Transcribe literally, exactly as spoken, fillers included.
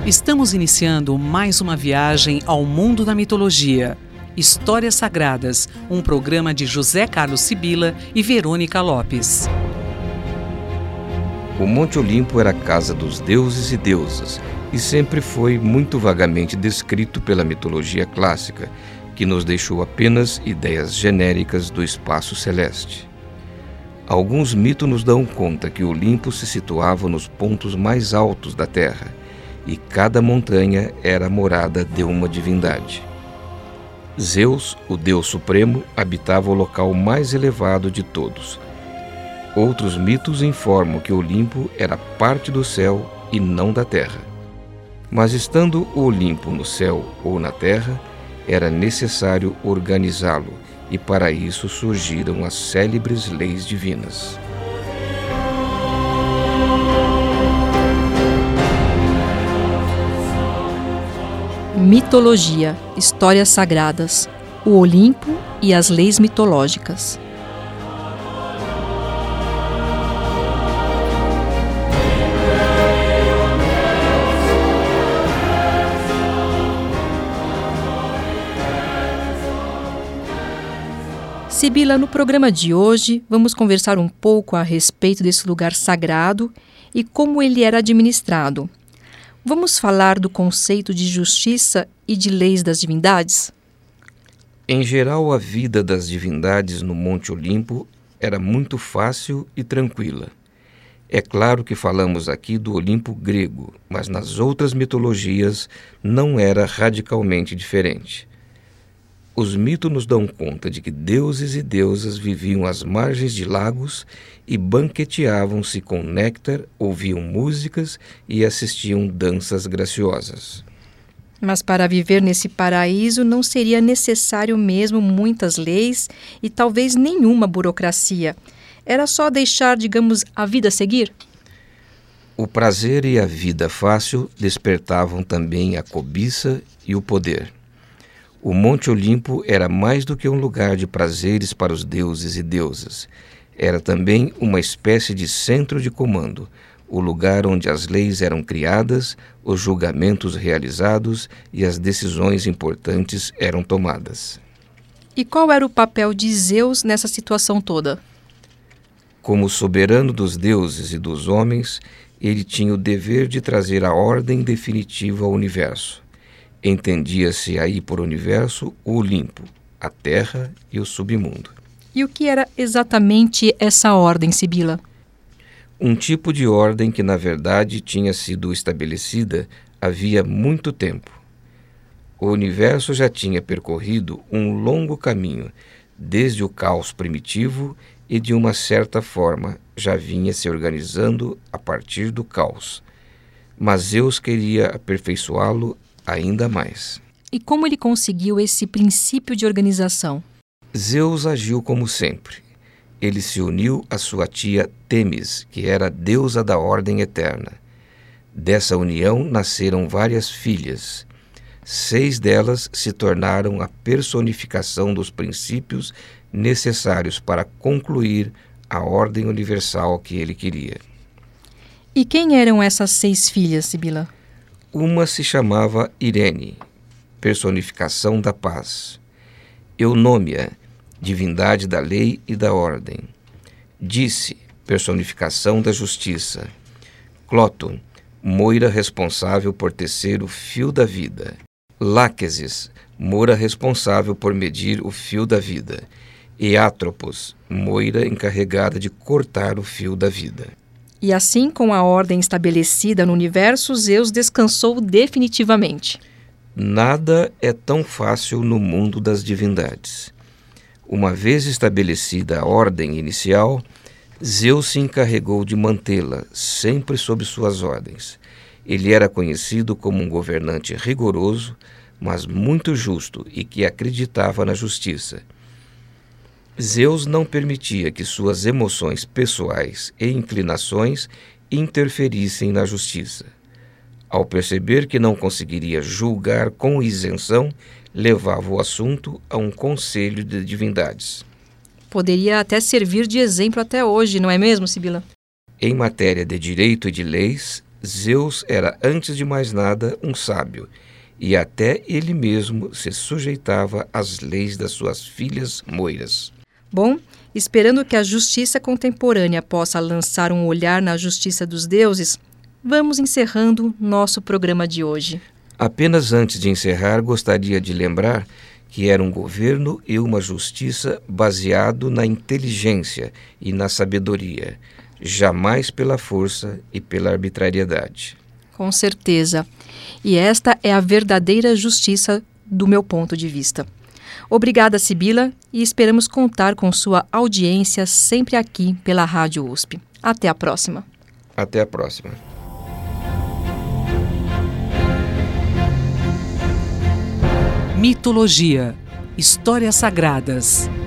Estamos iniciando mais uma viagem ao mundo da mitologia. Histórias Sagradas, um programa de José Carlos Sibila e Verônica Lopes. O Monte Olimpo era a casa dos deuses e deusas e sempre foi muito vagamente descrito pela mitologia clássica, que nos deixou apenas ideias genéricas do espaço celeste. Alguns mitos nos dão conta que o Olimpo se situava nos pontos mais altos da Terra e cada montanha era a morada de uma divindade. Zeus, o Deus Supremo, habitava o local mais elevado de todos. Outros mitos informam que o Olimpo era parte do céu e não da terra. Mas estando o Olimpo no céu ou na terra, era necessário organizá-lo, e para isso surgiram as célebres leis divinas. Mitologia, histórias sagradas, o Olimpo e as leis mitológicas. Sibila, no programa de hoje, vamos conversar um pouco a respeito desse lugar sagrado e como ele era administrado. Vamos falar do conceito de justiça e de leis das divindades? Em geral, a vida das divindades no Monte Olimpo era muito fácil e tranquila. É claro que falamos aqui do Olimpo grego, mas nas outras mitologias não era radicalmente diferente. Os mitos nos dão conta de que deuses e deusas viviam às margens de lagos e banqueteavam-se com néctar, ouviam músicas e assistiam danças graciosas. Mas para viver nesse paraíso não seria necessário mesmo muitas leis e talvez nenhuma burocracia. Era só deixar, digamos, a vida seguir? O prazer e a vida fácil despertavam também a cobiça e o poder. O Monte Olimpo era mais do que um lugar de prazeres para os deuses e deusas. Era também uma espécie de centro de comando, o lugar onde as leis eram criadas, os julgamentos realizados e as decisões importantes eram tomadas. E qual era o papel de Zeus nessa situação toda? Como soberano dos deuses e dos homens, ele tinha o dever de trazer a ordem definitiva ao universo. Entendia-se aí por universo o Olimpo, a terra e o submundo. E o que era exatamente essa ordem, Sibila? Um tipo de ordem que, na verdade, tinha sido estabelecida havia muito tempo. O universo já tinha percorrido um longo caminho, desde o caos primitivo e, de uma certa forma, já vinha se organizando a partir do caos. Mas Zeus queria aperfeiçoá-lo ainda mais. E como ele conseguiu esse princípio de organização? Zeus agiu como sempre. Ele se uniu à sua tia Temis, que era a deusa da ordem eterna. Dessa união nasceram várias filhas. Seis delas se tornaram a personificação dos princípios necessários para concluir a ordem universal que ele queria. E quem eram essas seis filhas, Sibila? Uma se chamava Irene, personificação da paz. Eunômia, divindade da lei e da ordem. Dice, personificação da justiça. Clóton, moira responsável por tecer o fio da vida. Láquesis, moira responsável por medir o fio da vida. E Atropos, moira encarregada de cortar o fio da vida. E assim, com a ordem estabelecida no universo, Zeus descansou definitivamente. Nada é tão fácil no mundo das divindades. Uma vez estabelecida a ordem inicial, Zeus se encarregou de mantê-la, sempre sob suas ordens. Ele era conhecido como um governante rigoroso, mas muito justo e que acreditava na justiça. Zeus não permitia que suas emoções pessoais e inclinações interferissem na justiça. Ao perceber que não conseguiria julgar com isenção, levava o assunto a um conselho de divindades. Poderia até servir de exemplo até hoje, não é mesmo, Sibila? Em matéria de direito e de leis, Zeus era, antes de mais nada, um sábio, e até ele mesmo se sujeitava às leis das suas filhas moiras. Bom, esperando que a justiça contemporânea possa lançar um olhar na justiça dos deuses, vamos encerrando nosso programa de hoje. Apenas antes de encerrar, gostaria de lembrar que era um governo e uma justiça baseado na inteligência e na sabedoria, jamais pela força e pela arbitrariedade. Com certeza. E esta é a verdadeira justiça do meu ponto de vista. Obrigada, Sibila, e esperamos contar com sua audiência sempre aqui pela Rádio U S P. Até a próxima. Até a próxima. Mitologia, histórias sagradas.